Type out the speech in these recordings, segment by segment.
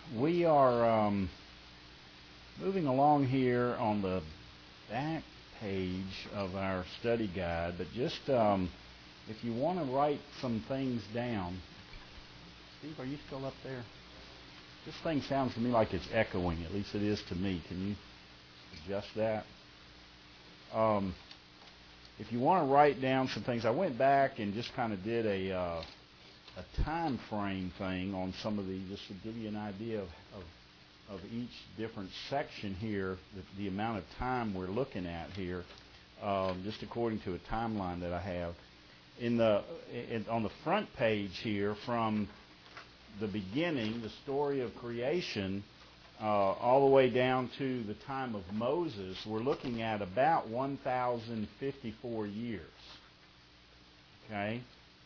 We are moving along here on the back page of our study guide, but just if you want to write some things down. Steve, are you still up there? This thing sounds to me like it's echoing, at least it is to me. Can you adjust that? If you want to write down some things, I went back and just kind of did a time frame thing on some of these, just to give you an idea of each different section here, the amount of time we're looking at here, just according to a timeline that I have. On the front page here, from the beginning, the story of creation, all the way down to the time of Moses, we're looking at about 1,054 years. Okay?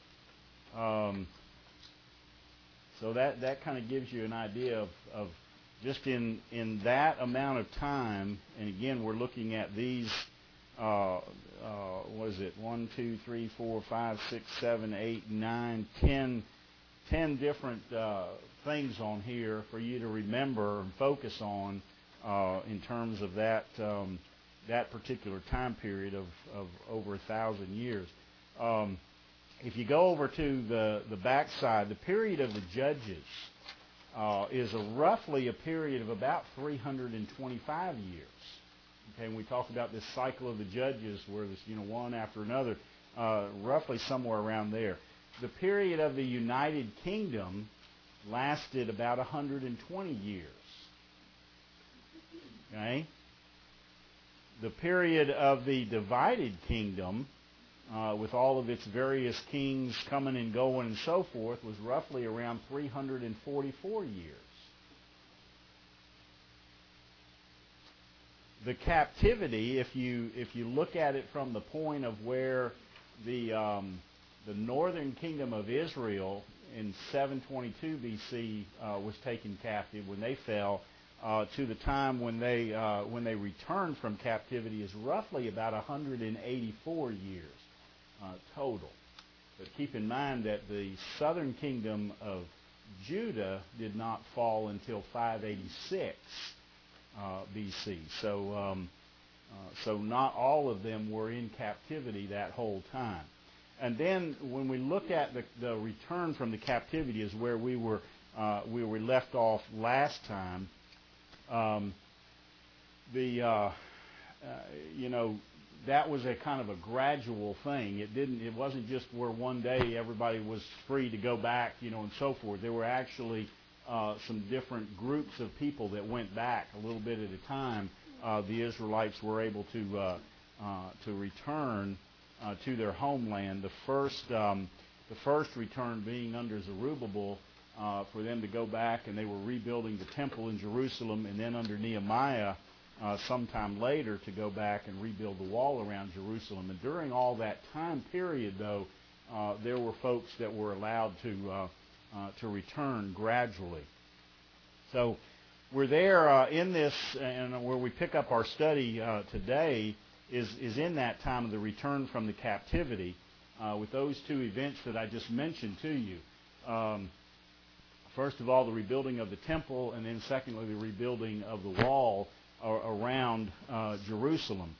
So that kind of gives you an idea of just in that amount of time, and again, we're looking at these, what is it, 1, 2, 3, 4, 5, 6, 7, 8, 9, 10 different things on here for you to remember and focus on in terms of that particular time period of over 1,000 years. If you go over to the back side, the period of the Judges is roughly a period of about 325 years. Okay, when we talk about this cycle of the Judges, where there's one after another, roughly somewhere around there. The period of the United Kingdom lasted about 120 years. Okay? The period of the divided kingdom, with all of its various kings coming and going and so forth, was roughly around 344 years. The captivity, if you look at it from the point of where the northern kingdom of Israel in 722 BC was taken captive when they fell, to the time when they returned from captivity, is roughly about 184 years total. But keep in mind that the southern kingdom of Judah did not fall until 586 BC. So not all of them were in captivity that whole time. And then when we look at the return from the captivity, is where we were left off last time. That was a kind of a gradual thing. It wasn't just where one day everybody was free to go back, and so forth. There were actually some different groups of people that went back a little bit at a time. The Israelites were able to return to their homeland. The first return being under Zerubbabel, for them to go back, and they were rebuilding the temple in Jerusalem, and then under Nehemiah, sometime later, to go back and rebuild the wall around Jerusalem. And during all that time period, though, there were folks that were allowed to return gradually. So we're there in this, and where we pick up our study today is in that time of the return from the captivity, with those two events that I just mentioned to you. First of all, the rebuilding of the temple, and then secondly, the rebuilding of the wall around Jerusalem.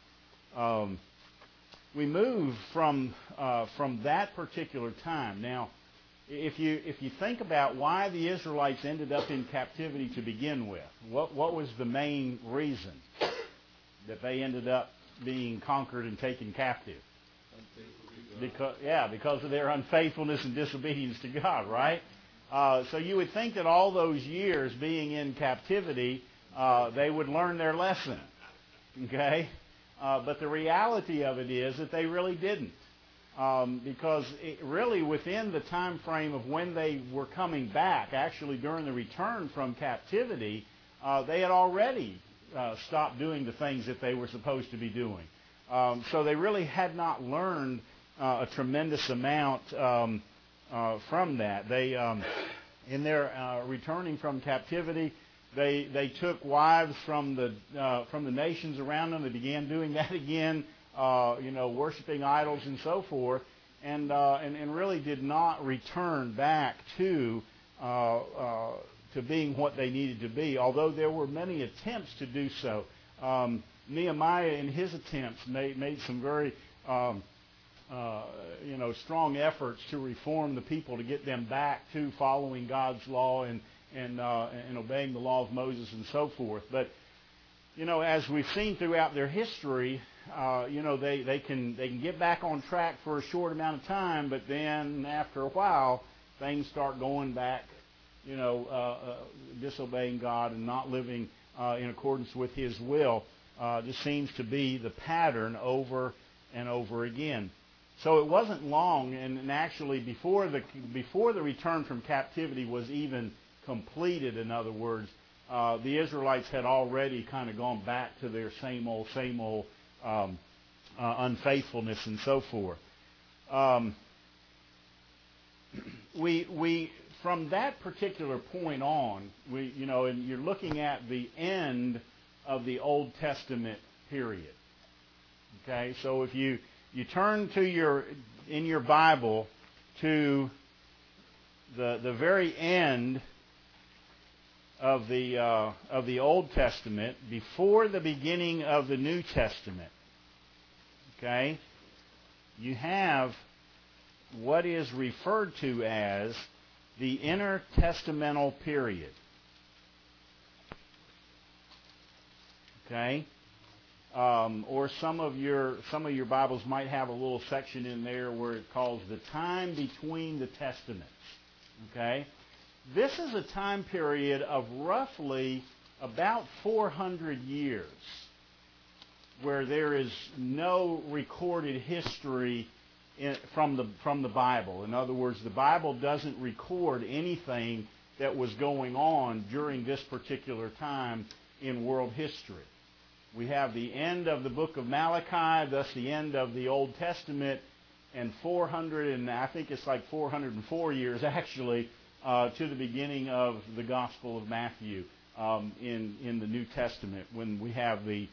We move from that particular time. Now, if you think about why the Israelites ended up in captivity to begin with, what was the main reason that they ended up being conquered and taken captive? Because of their unfaithfulness and disobedience to God, right? So you would think that all those years being in captivity, they would learn their lesson, okay? But the reality of it is that they really didn't, because really within the time frame of when they were coming back, actually during the return from captivity, they had already stopped doing the things that they were supposed to be doing. So they really had not learned a tremendous amount from that. They, in their returning from captivity, they took wives from the nations around them. They began doing that again, worshiping idols and so forth, and really did not return back to to being what they needed to be, although there were many attempts to do so. Nehemiah, in his attempts, made some very strong efforts to reform the people, to get them back to following God's law and obeying the law of Moses and so forth. But as we've seen throughout their history, they can get back on track for a short amount of time, but then after a while, things start going back, disobeying God and not living in accordance with His will. Just seems to be the pattern over and over again. So it wasn't long, and actually before the return from captivity was even completed, in other words, the Israelites had already kind of gone back to their same old unfaithfulness and so forth. We from that particular point on, and you're looking at the end of the Old Testament period. Okay, so if you turn in your Bible to the very end of the Old Testament, before the beginning of the New Testament, okay, you have what is referred to as the intertestamental period. Okay, or some of your Bibles might have a little section in there where it calls the time between the testaments. Okay, this is a time period of roughly about 400 years where there is no recorded history from the Bible. In other words, the Bible doesn't record anything that was going on during this particular time in world history. We have the end of the book of Malachi, thus the end of the Old Testament, and 404 years actually to the beginning of the Gospel of Matthew in the New Testament, when we have the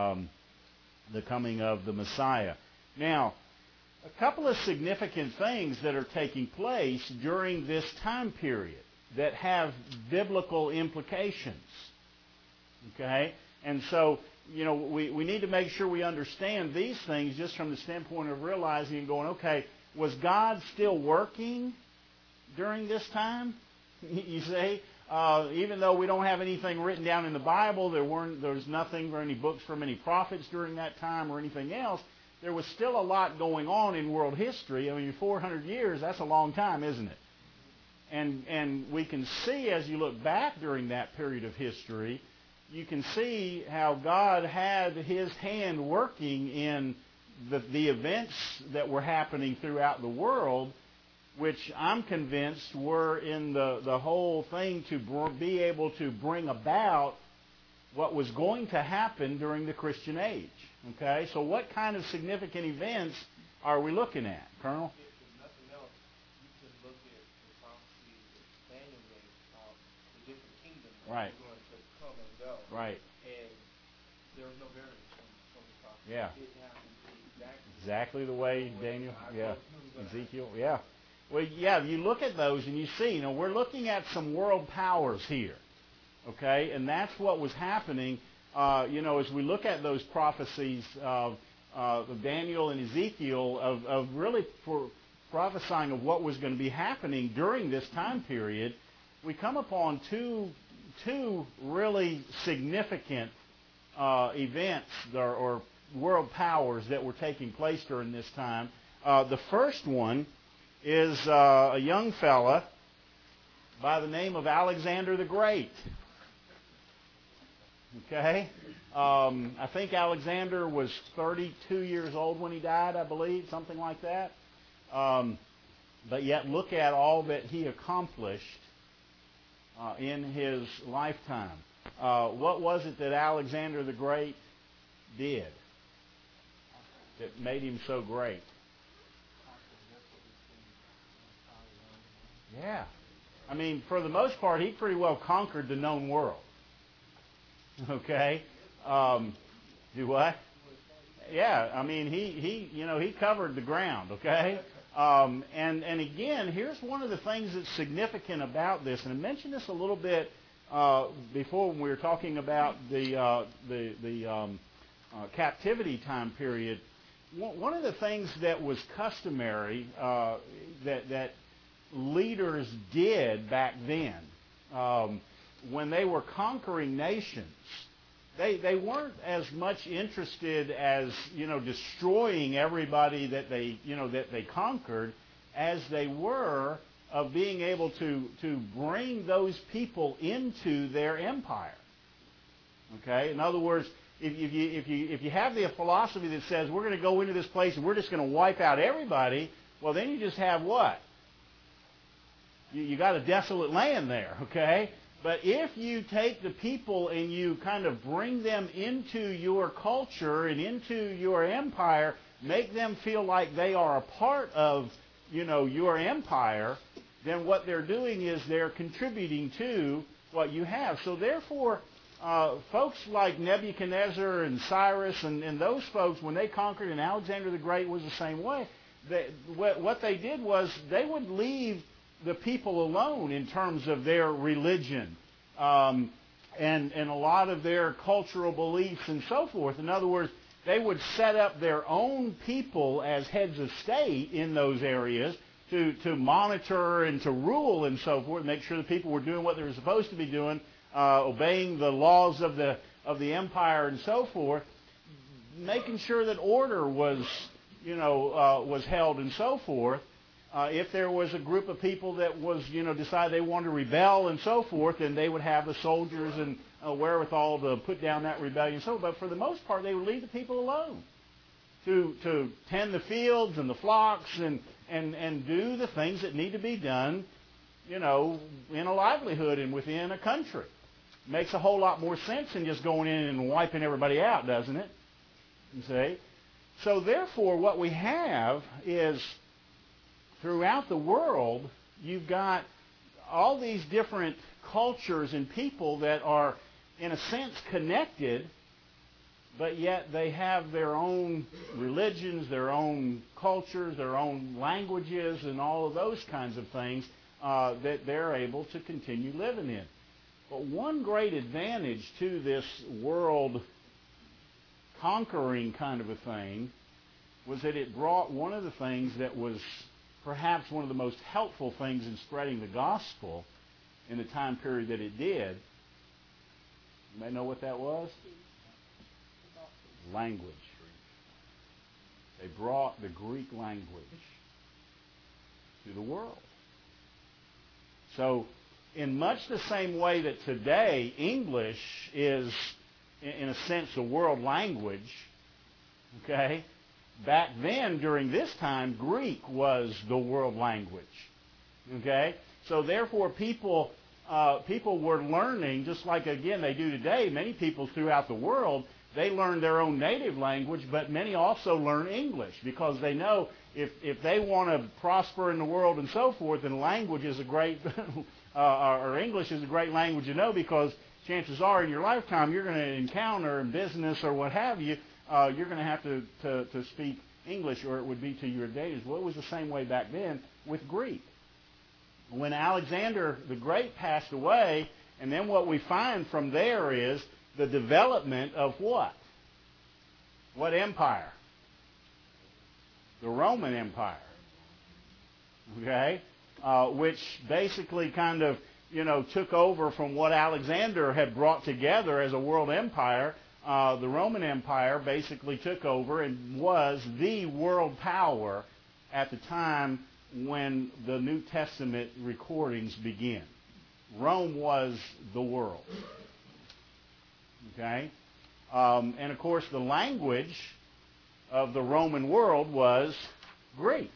coming of the Messiah. Now, a couple of significant things that are taking place during this time period that have biblical implications. Okay? And so, we need to make sure we understand these things just from the standpoint of realizing and going, okay, was God still working during this time? You see? Even though we don't have anything written down in the Bible, there's nothing or any books from any prophets during that time or anything else, there was still a lot going on in world history. I mean, 400 years, that's a long time, isn't it? And we can see, as you look back during that period of history, you can see how God had His hand working in the events that were happening throughout the world, which I'm convinced were in the whole thing to be able to bring about what was going to happen during the Christian age. Okay, so what kind of significant events are we looking at, Colonel? If nothing else, you can look at the prophecy that Daniel gave about the different kingdoms that Right. are going to come and go. Right. And there was no variance from the prophecy. Yeah. It happened Exactly the way Daniel, Ezekiel, yeah. Well, yeah, you look at those and you see, we're looking at some world powers here. Okay, and that's what was happening. As we look at those prophecies of Daniel and Ezekiel, of really prophesying of what was going to be happening during this time period, we come upon two really significant events or world powers that were taking place during this time. The first one is a young fella by the name of Alexander the Great. Okay? I think Alexander was 32 years old when he died, I believe, something like that. But yet look at all that he accomplished in his lifetime. What was it that Alexander the Great did that made him so great? Yeah. I mean, for the most part, he pretty well conquered the known world. Okay? Do what? Yeah, I mean, he covered the ground, okay? And again, here's one of the things that's significant about this, and I mentioned this a little bit before when we were talking about the captivity time period. One of the things that was customary that leaders did back then, when they were conquering nations, they weren't as much interested as destroying everybody that they conquered, as they were of being able to bring those people into their empire. Okay, in other words, if you have the philosophy that says we're going to go into this place and we're just going to wipe out everybody, well, then you just have what? You got a desolate land there, okay? But if you take the people and you kind of bring them into your culture and into your empire, make them feel like they are a part of, your empire, then what they're doing is they're contributing to what you have. So therefore, folks like Nebuchadnezzar and Cyrus and those folks, when they conquered, and Alexander the Great was the same way, what they did was they would leave the people alone in terms of their religion and a lot of their cultural beliefs and so forth. In other words, they would set up their own people as heads of state in those areas to monitor and to rule and so forth, make sure the people were doing what they were supposed to be doing, obeying the laws of the empire and so forth, making sure that order was held and so forth. If there was a group of people that was, decided they wanted to rebel and so forth, then they would have the soldiers and wherewithal to put down that rebellion and so forth. But for the most part, they would leave the people alone to tend the fields and the flocks and do the things that need to be done, in a livelihood and within a country. Makes a whole lot more sense than just going in and wiping everybody out, doesn't it? You see? So therefore, what we have is, throughout the world, you've got all these different cultures and people that are, in a sense, connected, but yet they have their own religions, their own cultures, their own languages, and all of those kinds of things that they're able to continue living in. But one great advantage to this world conquering kind of a thing was that it brought one of the things that was perhaps one of the most helpful things in spreading the gospel in the time period that it did. You may know what that was? Language. They brought the Greek language to the world. So, in much the same way that today English is, in a sense, a world language, okay? Back then, during this time, Greek was the world language. Okay? So therefore, people were learning, just like, again, they do today. Many people throughout the world, they learn their own native language, but many also learn English because they know if they want to prosper in the world and so forth, then language is a great, or English is a great language to know, because chances are in your lifetime you're going to encounter in business or what have you, you're going to have to speak English, or it would be to your advantage. Well, it was the same way back then with Greek. When Alexander the Great passed away, and then what we find from there is the development of what? What empire? The Roman Empire. Okay? Which basically kind of, took over from what Alexander had brought together as a world empire. The Roman Empire basically took over and was the world power at the time when the New Testament recordings begin. Rome was the world. Okay? And of course, the language of the Roman world was Greek.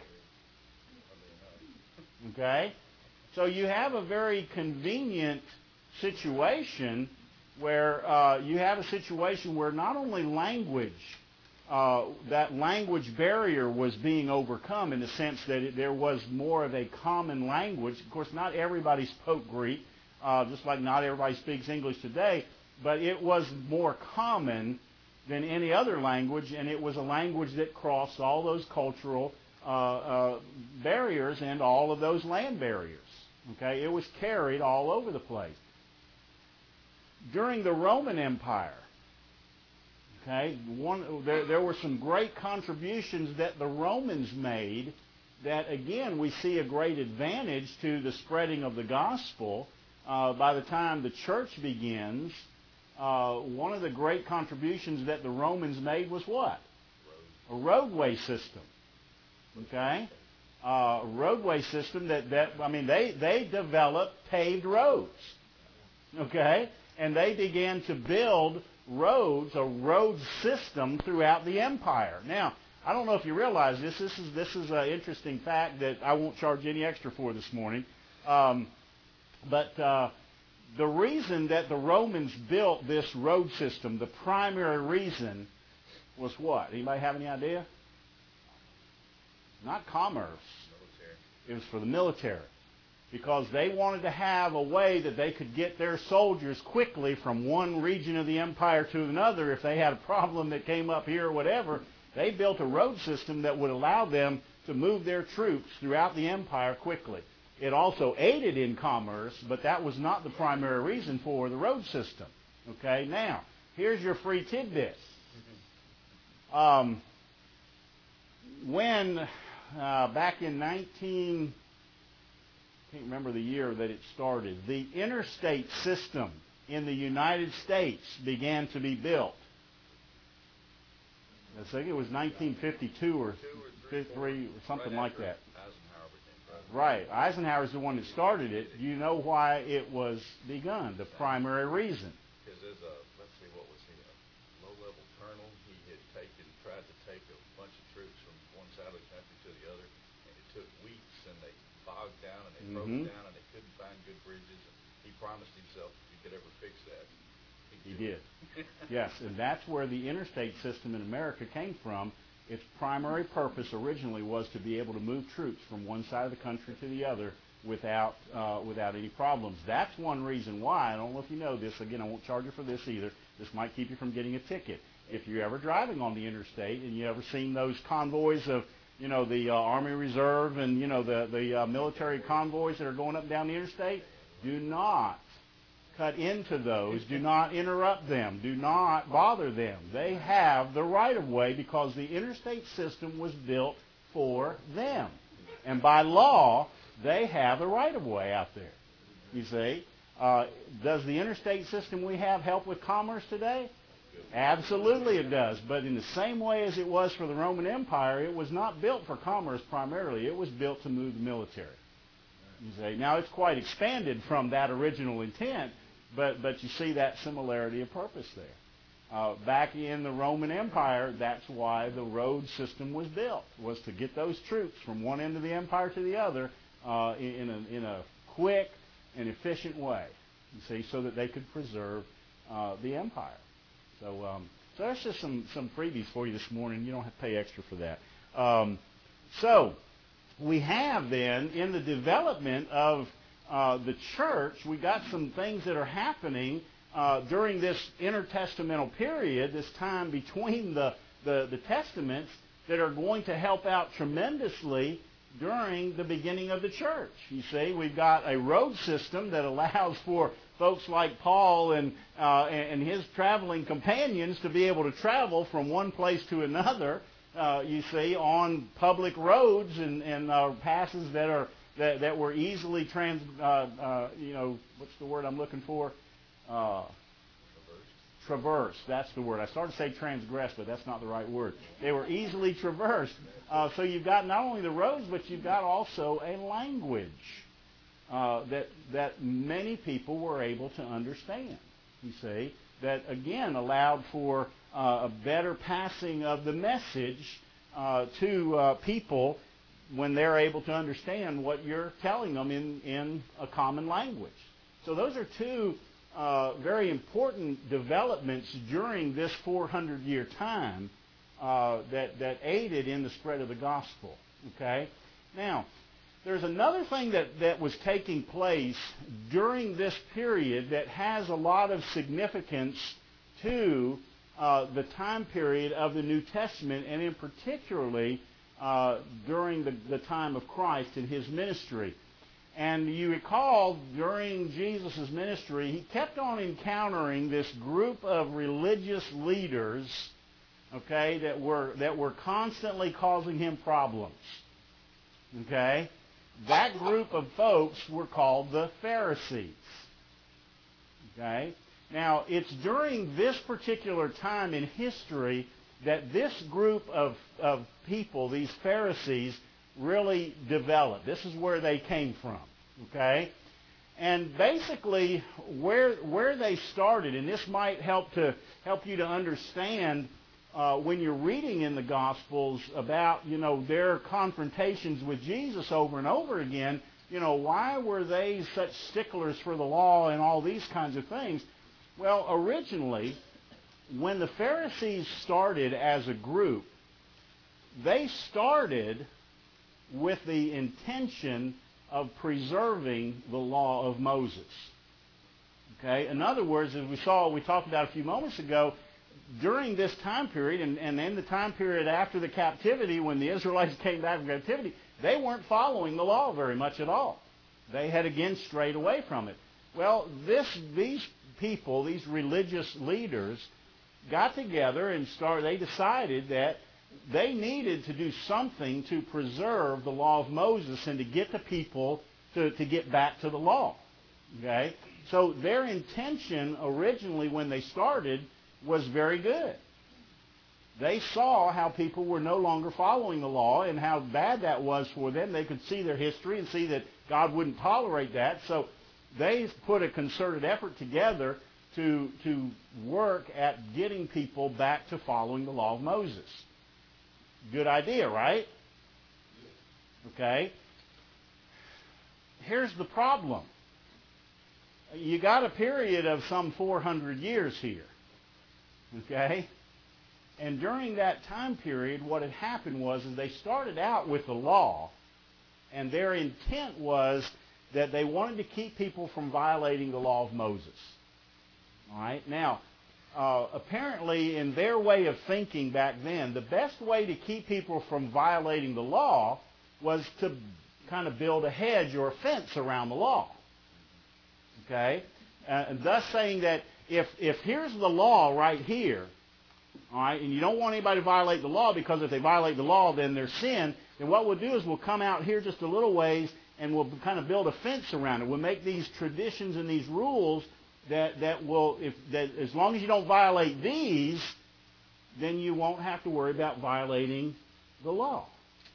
Okay? So you have a very convenient situation where you have a situation where not only language, that language barrier was being overcome in the sense that there was more of a common language. Of course, not everybody spoke Greek, just like not everybody speaks English today, but it was more common than any other language, and it was a language that crossed all those cultural barriers and all of those land barriers. Okay, it was carried all over the place. During the Roman Empire, okay, there were some great contributions that the Romans made that, again, we see a great advantage to the spreading of the gospel. By the time the church begins, one of the great contributions that the Romans made was what? A roadway system. Okay? A roadway system they developed paved roads. Okay? And they began to build roads, a road system throughout the empire. Now, I don't know if you realize this. This is an interesting fact that I won't charge any extra for this morning. But the reason that the Romans built this road system, the primary reason was what? Anybody have any idea? Not commerce. It was for the military. Because they wanted to have a way that they could get their soldiers quickly from one region of the empire to another. If they had a problem that came up here or whatever, they built a road system that would allow them to move their troops throughout the empire quickly. It also aided in commerce, but that was not the primary reason for the road system. Okay, now, here's your free tidbits. Back in I can't remember the year that it started, the interstate system in the United States began to be built. I think it was 1952 or 53 or something like that. Right. Eisenhower's the one that started it. Do you know why it was begun? The primary reason. Because there's let's see, what was he, a low-level colonel? He had tried to take a bunch of troops from one side of the country to the other, and it took weeks, and they bogged down, and they broke down, and they couldn't find good bridges. And he promised himself if he could ever fix that, he did. Yes, and that's where the interstate system in America came from. Its primary purpose originally was to be able to move troops from one side of the country to the other without any problems. That's one reason why. I don't know if you know this. Again, I won't charge you for this either. This might keep you from getting a ticket. If you're ever driving on the interstate and you ever seen those convoys of, the Army Reserve and, the military convoys that are going up and down the interstate, do not cut into those. Do not interrupt them. Do not bother them. They have the right-of-way because the interstate system was built for them. And by law, they have the right-of-way out there. You see? Does the interstate system we have help with commerce today? Absolutely it does. But in the same way as it was for the Roman Empire, it was not built for commerce primarily. It was built to move the military. You see? Now, it's quite expanded from that original intent, but you see that similarity of purpose there. Back in the Roman Empire, that's why the road system was built, was to get those troops from one end of the empire to the other in a quick and efficient way, you see, so that they could preserve the empire. So that's just some freebies for you this morning. You don't have to pay extra for that. So we have then, in the development of the church, we got some things that are happening during this intertestamental period, this time between the testaments, that are going to help out tremendously during the beginning of the church. You see, we've got a road system that allows for folks like Paul and his traveling companions to be able to travel from one place to another, you see, on public roads and passes that were easily what's the word I'm looking for? Traversed. That's the word. I started to say transgressed, but that's not the right word. They were easily traversed. So you've got not only the roads, but you've got also a language that many people were able to understand. You see, that again allowed for a better passing of the message to people when they're able to understand what you're telling them in a common language. So those are two very important developments during this 400-year time that aided in the spread of the gospel. Okay? Now, there's another thing that was taking place during this period that has a lot of significance to the time period of the New Testament, and in particularly during the time of Christ in his ministry. And you recall, during Jesus' ministry, he kept on encountering this group of religious leaders, okay, that were constantly causing him problems. Okay? That group of folks were called the Pharisees. Okay? Now, it's during this particular time in history that this group of people, these Pharisees, really developed. This is where they came from. Okay? And basically, where they started, and this might help you to understand when you're reading in the Gospels about, their confrontations with Jesus over and over again, why were they such sticklers for the law and all these kinds of things? Well, originally, when the Pharisees started as a group, they started with the intention of preserving the law of Moses. Okay? In other words, as we talked about a few moments ago, during this time period, and in the time period after the captivity, when the Israelites came back from captivity, they weren't following the law very much at all. They had again strayed away from it. Well, these people, these religious leaders, got together and they decided that they needed to do something to preserve the law of Moses and to get the people to get back to the law. Okay? So their intention originally when they started was very good. They saw how people were no longer following the law and how bad that was for them. They could see their history and see that God wouldn't tolerate that. So they put a concerted effort together to work at getting people back to following the law of Moses. Good idea, right? Okay. Here's the problem. You got a period of some 400 years here. Okay? And during that time period, what had happened was they started out with the law, and their intent was that they wanted to keep people from violating the law of Moses. All right? Now, apparently, in their way of thinking back then, the best way to keep people from violating the law was to kind of build a hedge or a fence around the law. Okay? And thus saying that if here's the law right here, all right, and you don't want anybody to violate the law because if they violate the law, then they're sin, then what we'll do is we'll come out here just a little ways and we'll kind of build a fence around it. We'll make these traditions and these rules that as long as you don't violate these, then you won't have to worry about violating the law.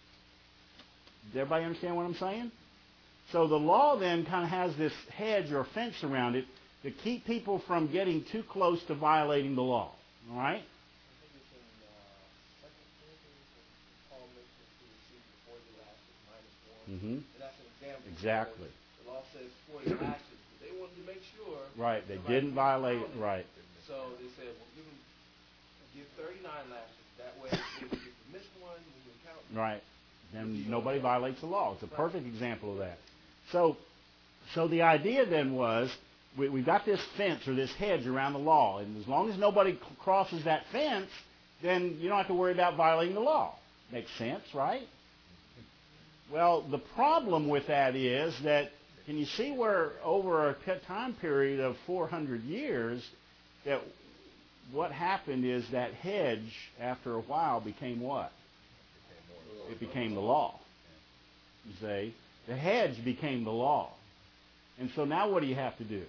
Does everybody understand what I'm saying? So the law then kind of has this hedge or fence around it to keep people from getting too close to violating the law. All right? I think it's in 2 Corinthians, Paul mentions to receive before the lashes -1. Mm-hmm. And that's an example. Exactly. The law says 40 lashes. But they wanted to make sure. Right. They didn't violate it. Right. So they said, well, give 39 lashes. That way, if you miss one, we can count them. Right. Then nobody violates the law. It's a perfect example of that. So the idea then was, we've got this fence or this hedge around the law, and as long as nobody crosses that fence, then you don't have to worry about violating the law. Makes sense, right? Well, the problem with that is that, can you see where over a time period of 400 years, that what happened is that hedge, after a while, became what? It became the law. You see? The hedge became the law. And so now what do you have to do?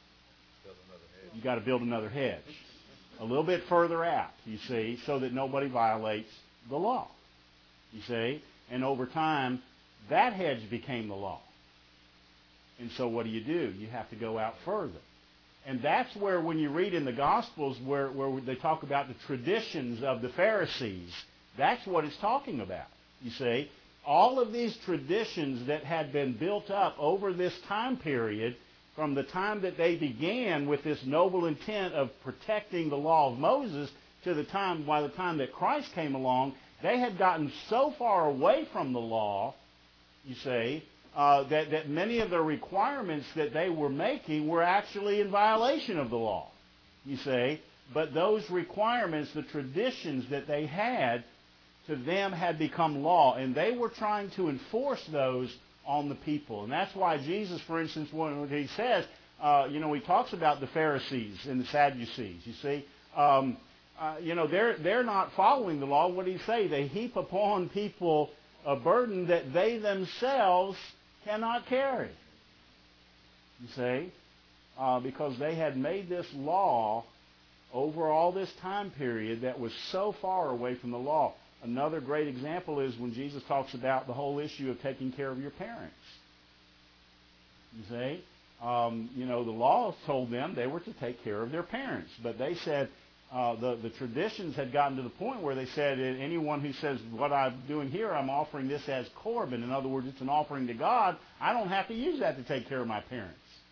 You got to build another hedge. A little bit further out, you see, so that nobody violates the law. You see? And over time, that hedge became the law. And so what do? You have to go out further. And that's where, when you read in the Gospels where they talk about the traditions of the Pharisees, that's what it's talking about. You see? All of these traditions that had been built up over this time period, from the time that they began with this noble intent of protecting the law of Moses to by the time that Christ came along, they had gotten so far away from the law, you see, that many of the requirements that they were making were actually in violation of the law, you see. But those requirements, the traditions that they had to them had become law, and they were trying to enforce those on the people. And that's why Jesus, for instance, when he says, he talks about the Pharisees and the Sadducees, you see. They're not following the law. What did he say? They heap upon people a burden that they themselves cannot carry. You see? Because they had made this law over all this time period that was so far away from the law. Another great example is when Jesus talks about the whole issue of taking care of your parents. You see? The law told them they were to take care of their parents. But they said, the traditions had gotten to the point where they said, anyone who says, what I'm doing here, I'm offering this as Corban. In other words, it's an offering to God. I don't have to use that to take care of my parents.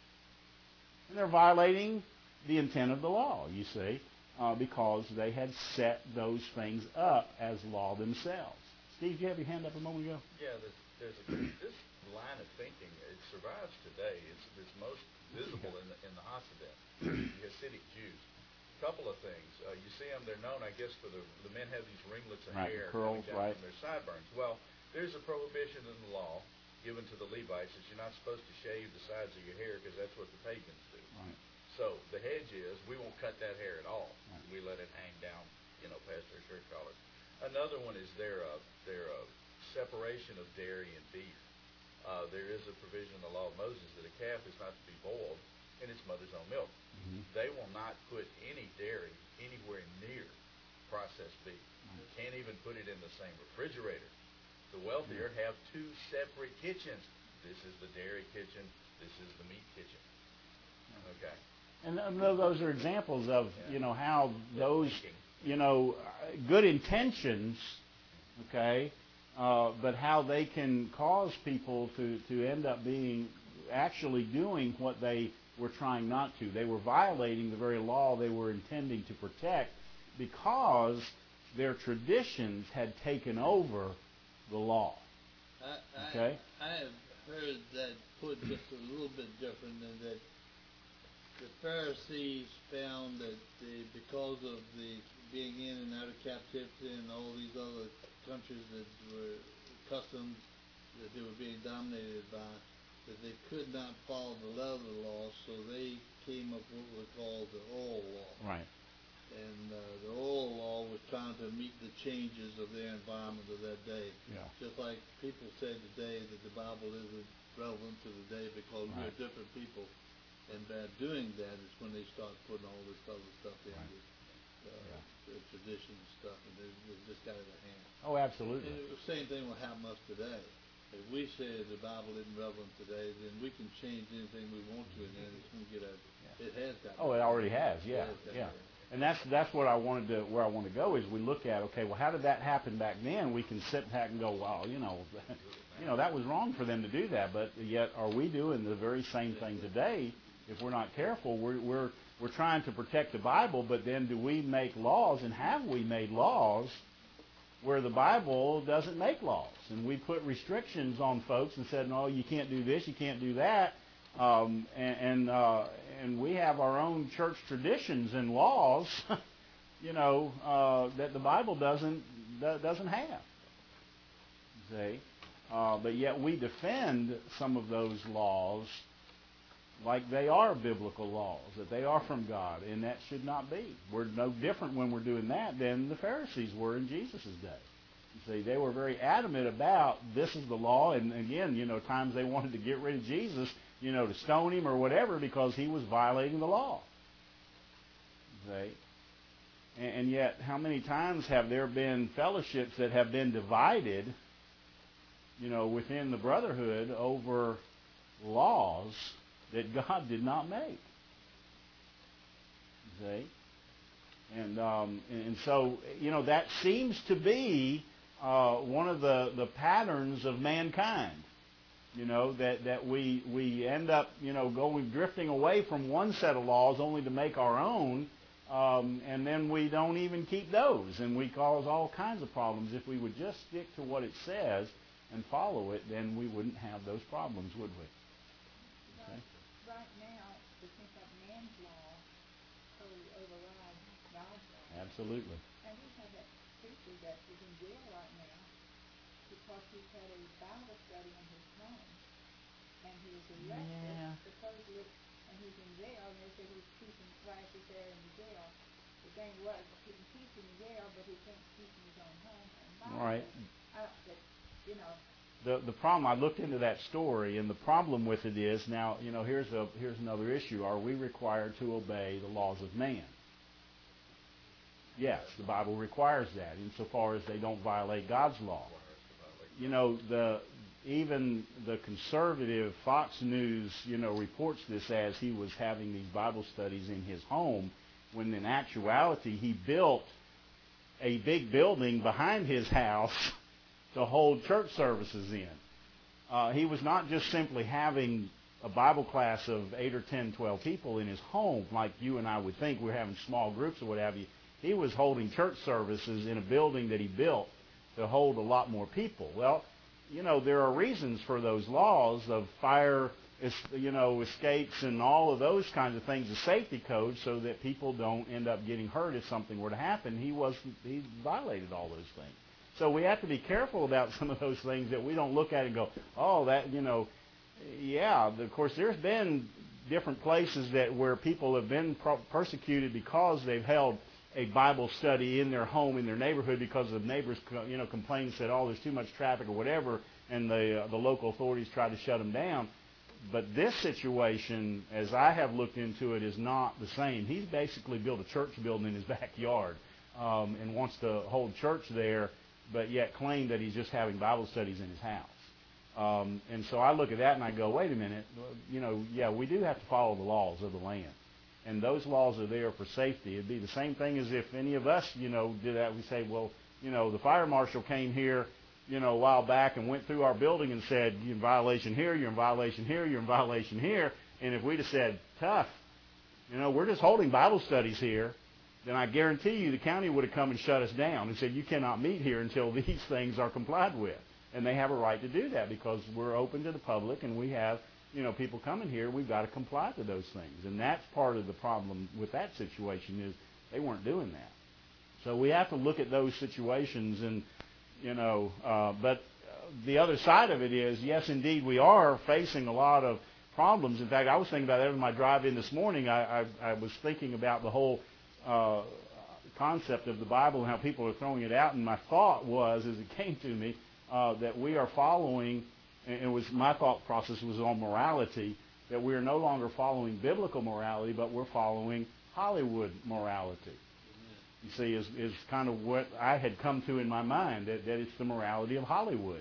And they're violating the intent of the law, you see, because they had set those things up as law themselves. Steve, did you have your hand up a moment ago? Yeah, there's this line of thinking. It survives today. It's most visible in the Hasidim, the Hasidic Jews. A couple of things. You see them, they're known, I guess, for the men have these ringlets of hair curls, coming down from their sideburns. Well, there's a prohibition in the law given to the Levites that you're not supposed to shave the sides of your hair because that's what the pagans do. Right. So the hedge is we won't cut that hair at all. Right. We let it hang down, past their shirt collar. Another one is their separation of dairy and beef. There is a provision in the law of Moses that a calf is not to be boiled in its mother's own milk. Mm-hmm. They will not put any dairy anywhere near processed beef. Mm-hmm. Can't even put it in the same refrigerator. The wealthier have two separate kitchens. This is the dairy kitchen. This is the meat kitchen. Okay. And those are examples of, how those, good intentions, okay, but how they can cause people to end up being actually doing what they were trying not to. They were violating the very law they were intending to protect because their traditions had taken over the law. Okay? I have heard that put just a little bit different than that. The Pharisees found that because of the being in and out of captivity and all these other countries that were customs that they were being dominated by, that they could not follow the letter of the law, so they came up with what was called the oral law. Right. And the oral law was trying to meet the changes of their environment of that day. Yeah. Just like people say today that the Bible isn't relevant to the day because we're different people. And by doing that is when they start putting all this other stuff in, the tradition and stuff, and they just got it at hand. Oh, absolutely. And the same thing will happen to us today. If we say the Bible isn't relevant today, then we can change anything we want to, and then it's going to get a. It has got. Oh, it already has. Yeah, yeah. And that's what I wanted to. Where I want to go is we look at, okay, well, how did that happen back then? We can sit back and go, well, that was wrong for them to do that. But yet, are we doing the very same thing today? If we're not careful, we're trying to protect the Bible, but then do we make laws, and have we made laws where the Bible doesn't make laws? And we put restrictions on folks and said, no, you can't do this, you can't do that, and we have our own church traditions and laws, that the Bible doesn't have. See, but yet we defend some of those laws like they are biblical laws, that they are from God, and that should not be. We're no different when we're doing that than the Pharisees were in Jesus' day. You see, they were very adamant about this is the law, and again, times they wanted to get rid of Jesus, to stone him or whatever because he was violating the law. See? And yet, how many times have there been fellowships that have been divided, within the brotherhood over laws that God did not make? See? And so, that seems to be one of the patterns of mankind. That we end up, drifting away from one set of laws only to make our own, and then we don't even keep those, and we cause all kinds of problems. If we would just stick to what it says and follow it, then we wouldn't have those problems, would we? Okay. Right now, it seems like man's law totally overrides God's law. Absolutely. And we have that preacher that is in jail right now because he's had a Bible study in his home, and he was arrested Yeah. supposedly, and he's in jail, and they say he's teaching classes there in the jail. The thing was, he can teach in jail, but he can't teach in his own home. And Bible Right. study. You know. The problem, I looked into that story, and the problem with it is, now, here's another issue. Are we required to obey the laws of man? Yes, the Bible requires that, insofar as they don't violate God's law. Even the conservative Fox News, reports this as he was having these Bible studies in his home, when in actuality he built a big building behind his house to hold church services in. He was not just simply having a Bible class of 8 or 10, 12 people in his home, like you and I would think we're having small groups or what have you. He was holding church services in a building that he built to hold a lot more people. Well, there are reasons for those laws of fire, escapes and all of those kinds of things, the safety code, so that people don't end up getting hurt if something were to happen. He violated all those things. So we have to be careful about some of those things, that we don't look at it and go, oh, that, yeah. Of course, there's been different places where people have been persecuted because they've held a Bible study in their home, in their neighborhood, because the neighbors, complained and said, oh, there's too much traffic or whatever, and the local authorities tried to shut them down. But this situation, as I have looked into it, is not the same. He's basically built a church building in his backyard and wants to hold church there, but yet claim that he's just having Bible studies in his house. And so I look at that and I go, wait a minute, yeah, we do have to follow the laws of the land. And those laws are there for safety. It'd be the same thing as if any of us, did that. We say, well, the fire marshal came here, a while back and went through our building and said, you're in violation here, you're in violation here, you're in violation here. And if we'd have said, tough, we're just holding Bible studies here, then I guarantee you the county would have come and shut us down and said, you cannot meet here until these things are complied with. And they have a right to do that because we're open to the public and we have, people coming here. We've got to comply to those things. And that's part of the problem with that situation, is they weren't doing that. So we have to look at those situations and, but the other side of it is, yes, indeed, we are facing a lot of problems. In fact, I was thinking about that on my drive in this morning. I was thinking about the whole concept of the Bible and how people are throwing it out, and my thought was, as it came to me, that we are following, and it was my thought process was on morality, that we are no longer following biblical morality, but we're following Hollywood morality. You see, is kind of what I had come to in my mind, that it's the morality of Hollywood,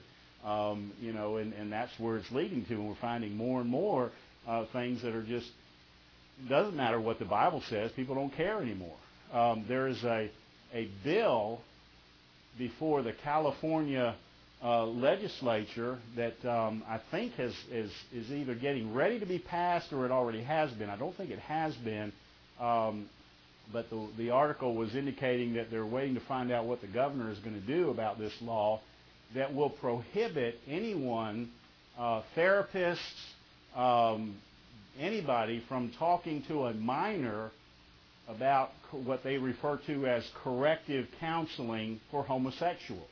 and that's where it's leading to, and we're finding more and more things that are just, it doesn't matter what the Bible says, people don't care anymore. There is a bill before the California legislature that I think is either getting ready to be passed or it already has been. I don't think it has been, but the article was indicating that they're waiting to find out what the governor is going to do about this law that will prohibit anyone, therapists, anybody, from talking to a minor about what they refer to as corrective counseling for homosexuals.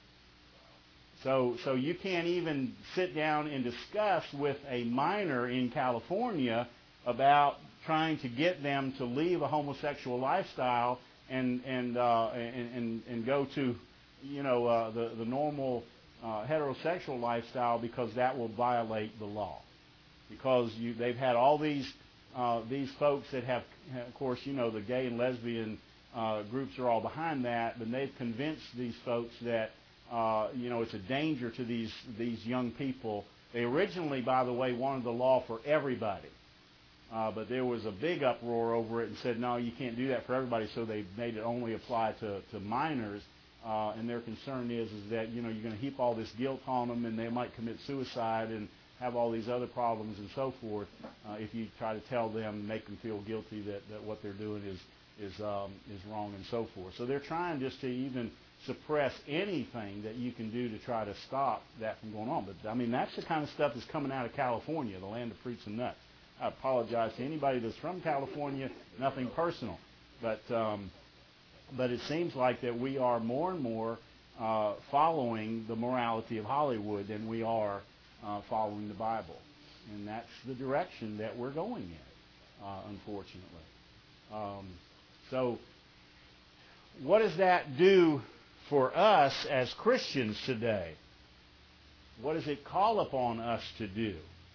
So you can't even sit down and discuss with a minor in California about trying to get them to leave a homosexual lifestyle and go to the normal heterosexual lifestyle, because that will violate the law. Because they've had all these folks that have, of course, the gay and lesbian groups are all behind that, but they've convinced these folks that it's a danger to these young people. They originally, by the way, wanted the law for everybody, but there was a big uproar over it and said, no, you can't do that for everybody, so they made it only apply to minors. And their concern is that you're going to heap all this guilt on them, and they might commit suicide and have all these other problems and so forth if you try to tell them and make them feel guilty that what they're doing is wrong and so forth. So they're trying just to even suppress anything that you can do to try to stop that from going on. But, I mean, that's the kind of stuff that's coming out of California, the land of fruits and nuts. I apologize to anybody that's from California, nothing personal. But But it seems like that we are more and more following the morality of Hollywood than we are following the Bible. And that's the direction that we're going in, unfortunately. So what does that do for us as Christians today? What does it call upon us to do?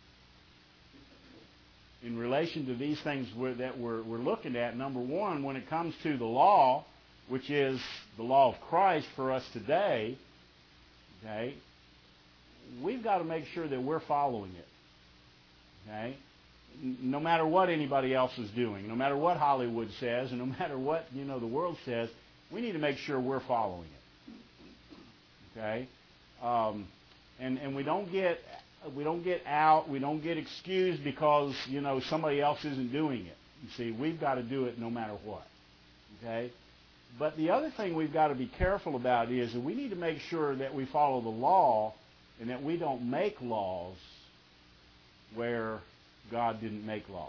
In relation to these things that we're looking at, number one, when it comes to the law, which is the law of Christ for us today, okay, we've got to make sure that we're following it. Okay? No matter what anybody else is doing, no matter what Hollywood says, and no matter what the world says, we need to make sure we're following it. Okay? And we don't get out, we don't get excused because somebody else isn't doing it. You see, we've got to do it no matter what. Okay? But the other thing we've got to be careful about is that we need to make sure that we follow the law and that we don't make laws where God didn't make laws.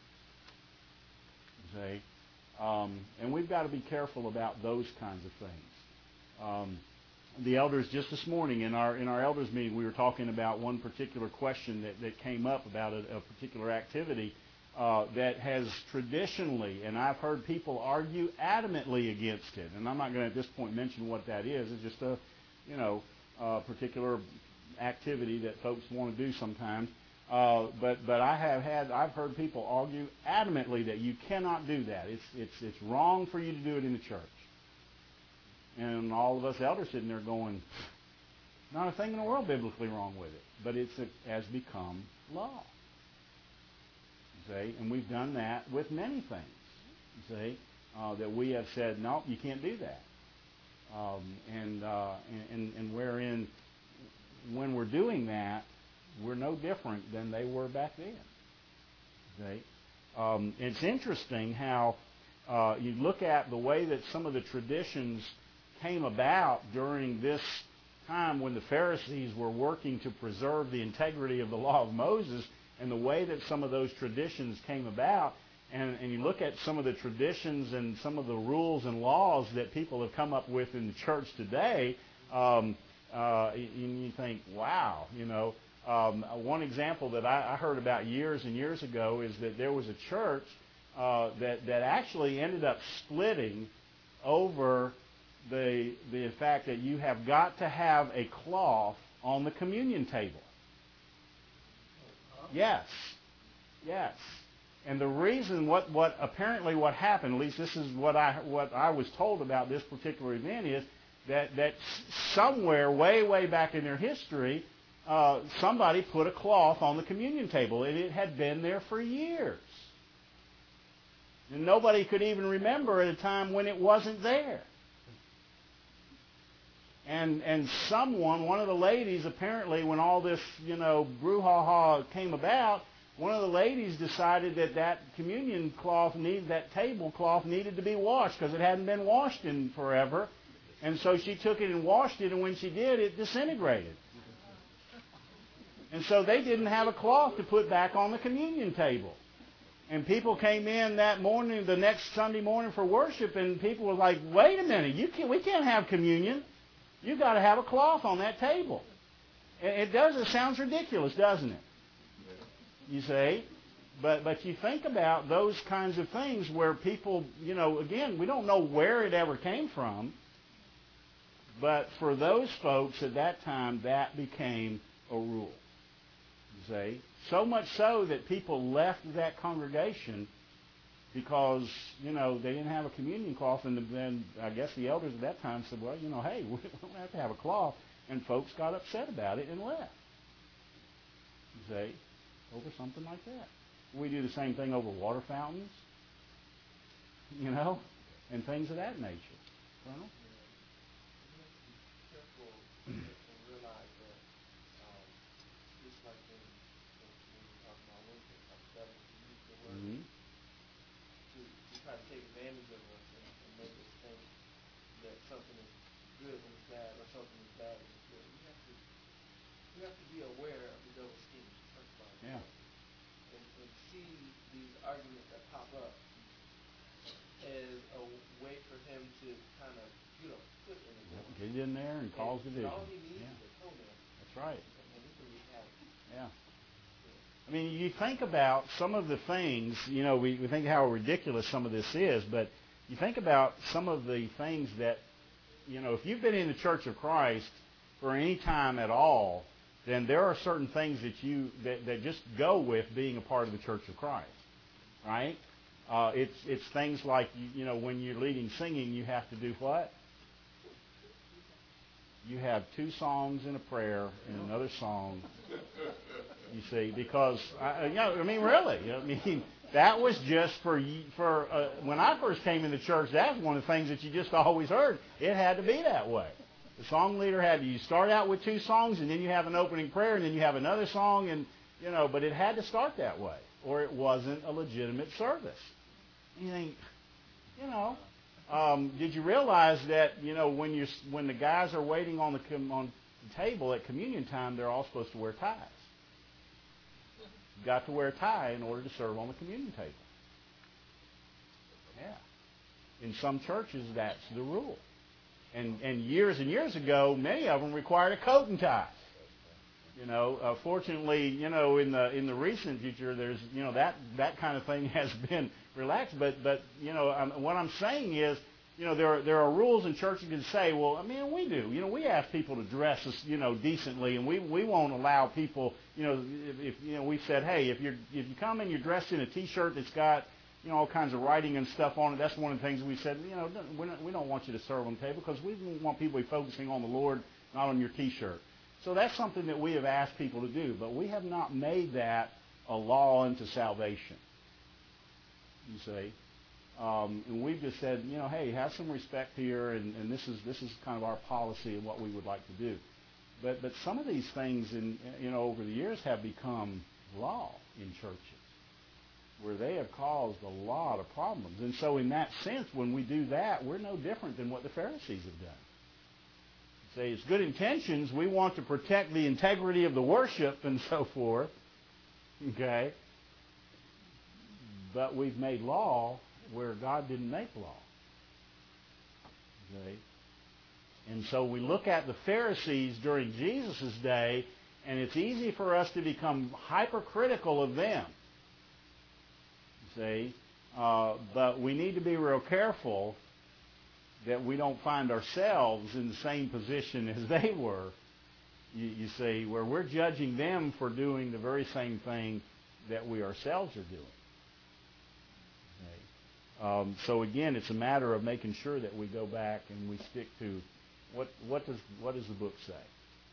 See? And we've got to be careful about those kinds of things. The elders, just this morning in our elders meeting, we were talking about one particular question that came up about a particular activity that has traditionally, and I've heard people argue adamantly against it. And I'm not going to at this point mention what that is. It's just a particular activity that folks want to do sometimes. But I've heard people argue adamantly that you cannot do that. It's wrong for you to do it in the church. And all of us elders sitting there going, not a thing in the world biblically wrong with it. But it has become law. See? And we've done that with many things. See? That we have said, no, you can't do that. And wherein, when we're doing that, we're no different than they were back then. See? It's interesting how you look at the way that some of the traditions came about during this time when the Pharisees were working to preserve the integrity of the law of Moses, and the way that some of those traditions came about, and you look at some of the traditions and some of the rules and laws that people have come up with in the church today, and you think, wow, one example that I heard about years and years ago is that there was a church that actually ended up splitting over the fact that you have got to have a cloth on the communion table. Yes. And the reason, what apparently what happened, at least this is what I was told about this particular event, is that somewhere way back in their history, somebody put a cloth on the communion table, and it had been there for years. And nobody could even remember at a time when it wasn't there. And someone, one of the ladies, apparently, when all this, brouhaha came about, one of the ladies decided that communion cloth that tablecloth needed to be washed because it hadn't been washed in forever. And so she took it and washed it, and when she did, it disintegrated. And so they didn't have a cloth to put back on the communion table. And people came in that morning, the next Sunday morning for worship, and people were like, wait a minute, we can't have communion. You've got to have a cloth on that table. It sounds ridiculous, doesn't it? You see? But you think about those kinds of things where people, again, we don't know where it ever came from. But for those folks at that time, that became a rule. You see? So much so that people left that congregation because, they didn't have a communion cloth. And then I guess the elders at that time said, well, hey, we don't have to have a cloth. And folks got upset about it and left. You see? Over something like that. We do the same thing over water fountains, and things of that nature. Colonel? To try to take advantage of us and make us think that something is good when it's bad, or something is bad when it's good. We have to be aware of the devil's schemes, first of all. Yeah. And see these arguments that pop up as a way for him to kind of, put in the door. Get in there and cause division. All he needs Yeah. is a toenail, That's right. and he can be happy. Yeah. I mean, you think about some of the things, we think how ridiculous some of this is, but you think about some of the things that, if you've been in the Church of Christ for any time at all, then there are certain things that just go with being a part of the Church of Christ, right? It's things like, when you're leading singing, you have to do what? You have 2 songs and a prayer and another song. You see, because really, that was just for when I first came in the church. That's one of the things that you just always heard. It had to be that way. The song leader you start out with 2 songs, and then you have an opening prayer, and then you have another song, and but it had to start that way, or it wasn't a legitimate service. And you think, did you realize that when the guys are waiting on the table at communion time, they're all supposed to wear ties. You've got to wear a tie in order to serve on the communion table. Yeah. In some churches, that's the rule. And years ago, many of them required a coat and tie. Fortunately, in the recent future, there's that kind of thing has been relaxed. But what I'm saying is, there are rules in churches that say, well, I mean, we do. We ask people to dress, decently, and we won't allow people. If we said, hey, if you come and you're dressed in a T-shirt that's got all kinds of writing and stuff on it, that's one of the things we said. We don't want you to serve on the table because we want people to be focusing on the Lord, not on your T-shirt. So that's something that we have asked people to do, but we have not made that a law unto salvation. You see. And we've just said, hey, have some respect here, and this is kind of our policy and what we would like to do. But some of these things, over the years, have become law in churches, where they have caused a lot of problems. And so, in that sense, when we do that, we're no different than what the Pharisees have done. Say it's good intentions. We want to protect the integrity of the worship and so forth. Okay, but we've made law where God didn't make law. Okay? And so we look at the Pharisees during Jesus' day, and it's easy for us to become hypercritical of them. See? But we need to be real careful that we don't find ourselves in the same position as they were, you see, where we're judging them for doing the very same thing that we ourselves are doing. So again, it's a matter of making sure that we go back and we stick to what does the book say.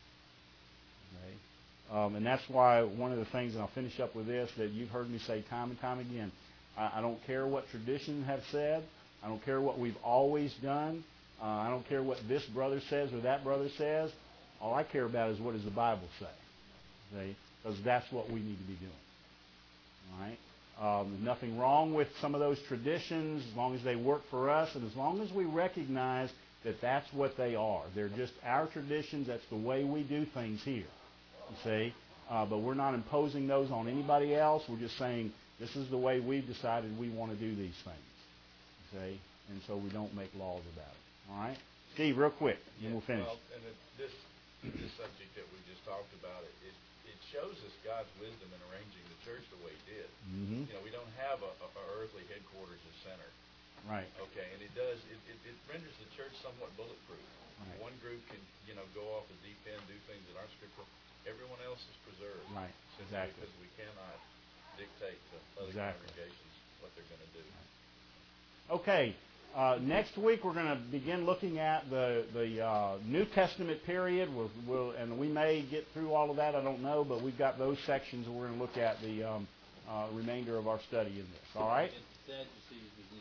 Okay? And that's why one of the things, and I'll finish up with this, that you've heard me say time and time again, I don't care what tradition have said. I don't care what we've always done. I don't care what this brother says or that brother says. All I care about is what does the Bible say. Okay? Because that's what we need to be doing. All right? Nothing wrong with some of those traditions as long as they work for us and as long as we recognize that that's what they are. They're just our traditions. That's the way we do things here. You see? But we're not imposing those on anybody else. We're just saying this is the way we've decided we want to do these things. You see? And so we don't make laws about it. All right? Steve, real quick, and we'll finish. Well, and this subject that we just talked about, it shows us God's wisdom in arranging the church the way He did. Mm-hmm. We don't have a earthly headquarters as center. Right. Okay, and it renders the church somewhat bulletproof. Right. One group can, go off the deep end, do things that aren't scriptural. Everyone else is preserved. Right. Simply Exactly. because we cannot dictate to other Exactly. congregations what they're going to do. Okay. Next week we're going to begin looking at the New Testament period. And we may get through all of that. I don't know, but we've got those sections, and we're going to look at the remainder of our study in this. All right. It's sad to see